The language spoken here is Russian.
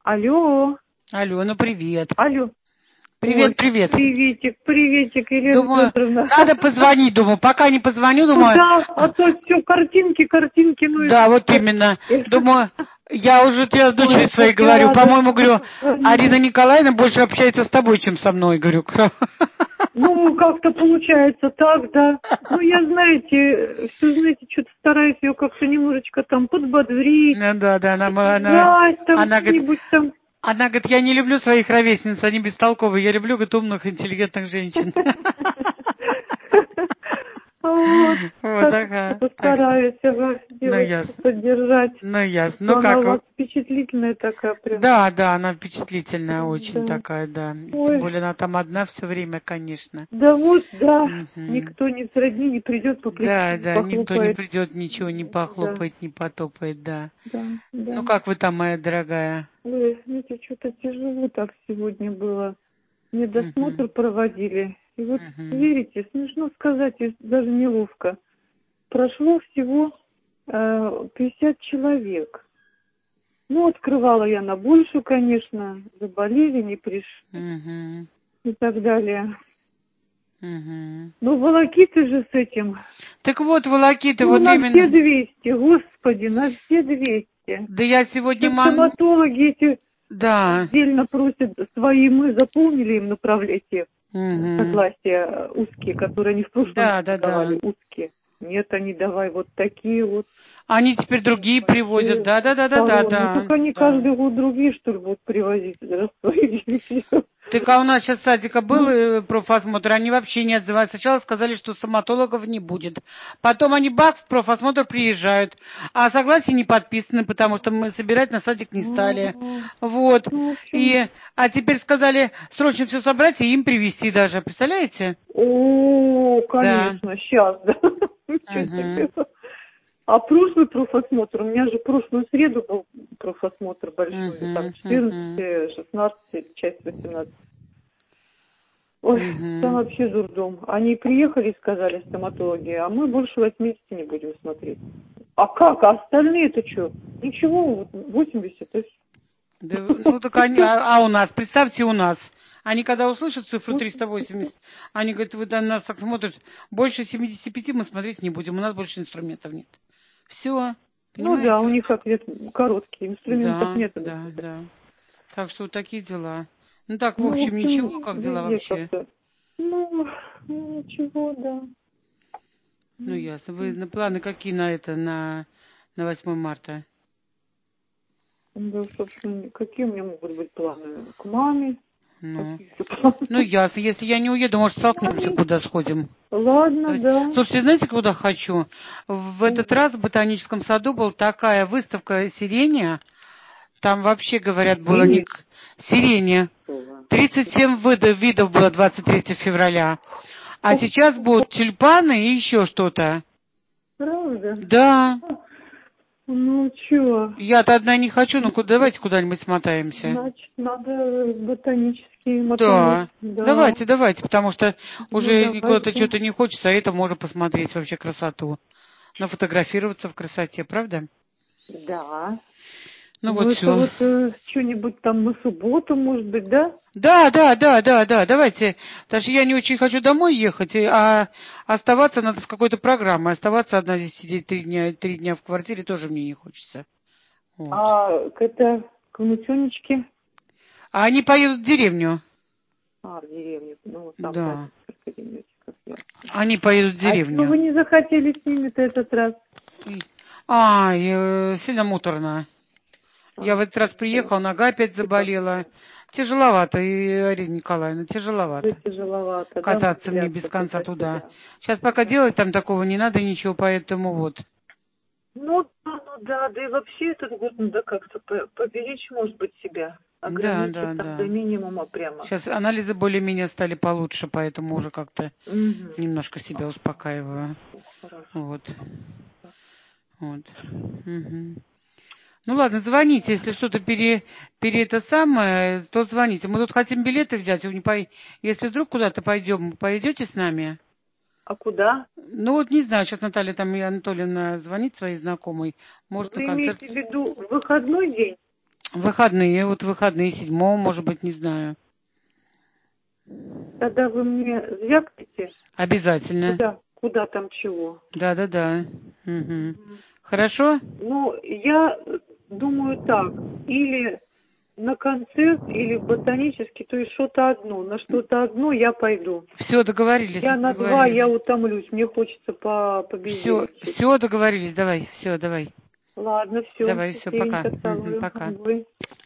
Алло. Алло, ну привет. Алло. Привет, Ой, привет. приветик, Елена Думаю, Петровна. надо позвонить, думаю, пока не позвоню, думаю... Да, а то все картинки, ну Да, вот именно. Думаю, я уже тебе с дочерью Ой, своей как я говорю, рада, по-моему, что говорю, позвонили. Арина Николаевна больше общается с тобой, чем со мной, говорю. Ну, как-то получается так, да. Ну, я, знаете, что-то стараюсь ее как-то немножечко там подбодрить, Ну да, поддержать там она говорит, что-нибудь там. я не люблю своих ровесниц, они бестолковые, я люблю, говорит, умных, интеллигентных женщин. Вот, Вот, так ага. Так что, постараюсь вас ну сделать, ясно. поддержать. Ну ясно. Что Ну она у как? вас впечатлительная такая прям. Да, она впечатлительная очень Да. такая, да. Тем Ой, более она там одна все время, конечно. да вот, да. Мгм. Никто не сродни не придет по плечу, не Да, никто не похлопает. придет, ничего не Да, похлопает, не потопает, да. да, Ну да. как вы там, моя дорогая? Ой, знаете, что-то тяжело так сегодня было. Мне Мгм. досмотр проводили. И вот, Мгм. верите, смешно сказать, и даже неловко. Прошло всего 50 человек. Ну, открывала я на большую, конечно. Заболели, не пришли Мгм. и так далее. Мгм. Ну, волокиты же с этим. Так вот, волокиты, Ну, вот на все именно. 200, господи, на все 200. Да я сегодня Сейчас стоматологи эти Да. отдельно просят свои, мы заполнили им направление Мгм. согласия узкие, которые они в прошлом Да. году давали, узкие. Нет, они давай вот такие вот Они теперь другие привозят. большие, Да. двухсторонние. Только они Да. каждый год другие, что ли, будут привозить раз свои девять. Так а у нас сейчас садика был Ну, профосмотр, они вообще не отзываются. Сначала сказали, что стоматологов не будет. Потом они бах, в профосмотр приезжают. А согласие не подписаны, потому что мы собирать на садик не стали. Вот. ну, в общем, А теперь сказали срочно все собрать и им привезти даже. Представляете? о, Да. конечно, сейчас, да. Ничего Угу. себе. А прошлый профосмотр, у меня же прошлую среду был профосмотр большой, там Угу. 14, Угу. 16, часть 18. Ой, там Угу. вообще дурдом. Они приехали и сказали стоматологи, а мы больше 80 не будем смотреть. А как? А остальные-то что? Ничего, вот 80. То есть... Да, ну так они, а у нас, представьте, у нас. Они когда услышат цифру Вот, 380, они говорят, вы на нас так смотрят, больше 75 мы смотреть не будем, у нас больше инструментов нет. Все, ну да, понимаете, у вот них так. ответ короткий, инструментов Да, нет. да. Так что вот такие дела. Ну так, в Ну, в общем, общем, ничего, как дела везде вообще? как-то. Ну, ничего, да. Ну ясно. Вы на планы какие на это, на 8 марта? Да, собственно, какие у меня могут быть планы? К маме? Ну, Какие еще планы? ну ясно. Если я не уеду, может, столкнемся, Маме. куда сходим. Ладно, Давайте. да. Слушайте, знаете, куда хочу? В этот раз в Ботаническом саду была такая выставка сирения. Там вообще, говорят, было не... сирения. 37 видов было 23 февраля. А сейчас будут тюльпаны и еще что-то. Правда? Да. Ну, чё? Я-то одна не хочу, но давайте куда-нибудь смотаемся. Значит, надо ботанический мотануть. Да. Да. Давайте, потому что Ну, уже куда-то давайте. что-то не хочется, а это можно посмотреть вообще красоту. Нафотографироваться в красоте, правда? Да. Ну Ну, вот это все. вот что-нибудь там на субботу, может быть, да? Да, давайте. Потому что я не очень хочу домой ехать, а оставаться надо с какой-то программой. Оставаться одна здесь сидеть 3 дня в квартире тоже мне не хочется. Вот. А к внученечке? А они поедут в деревню. А, в деревню. Ну, там, да, Да. несколько денечков, ясно. Они поедут в А чего деревню. вы не захотели с ними-то этот раз? Сильно муторно. Я в А, этот раз приехала, нога опять заболела. Тяжеловато, Арина Николаевна, уже тяжеловато. тяжеловато, да, Кататься мне без выделяться конца туда. туда-сюда. Сейчас пока делать там такого не надо ничего, поэтому вот. Ну да, и вообще этот год надо как-то поберечь, может быть, себя. Ограничить там до Да. минимума прямо. Сейчас анализы более-менее стали получше, поэтому уже как-то Угу. немножко себя успокаиваю. Хорошо. Вот. Мгм. Ну ладно, звоните, если что-то это самое, то звоните. Мы тут хотим билеты взять, если вдруг куда-то пойдем, пойдете с нами? А куда? Ну вот не знаю, сейчас Наталья там и Анатольевна звонит своей знакомой, может на Вы концерт. имеете в виду выходной день? Выходные, вот выходные 7-го, может быть, не знаю. Тогда вы мне звякните. Обязательно. Куда там чего. Да. Угу. Хорошо? Ну, я думаю так, или на концерт, или в ботанический, то есть что-то одно. На что-то одно я пойду. Все, договорились. Я на два, я утомлюсь, мне хочется побездельничать. Все, договорились, давай, все, давай. Ладно, все. Давай, все, пока. Пока. Пока.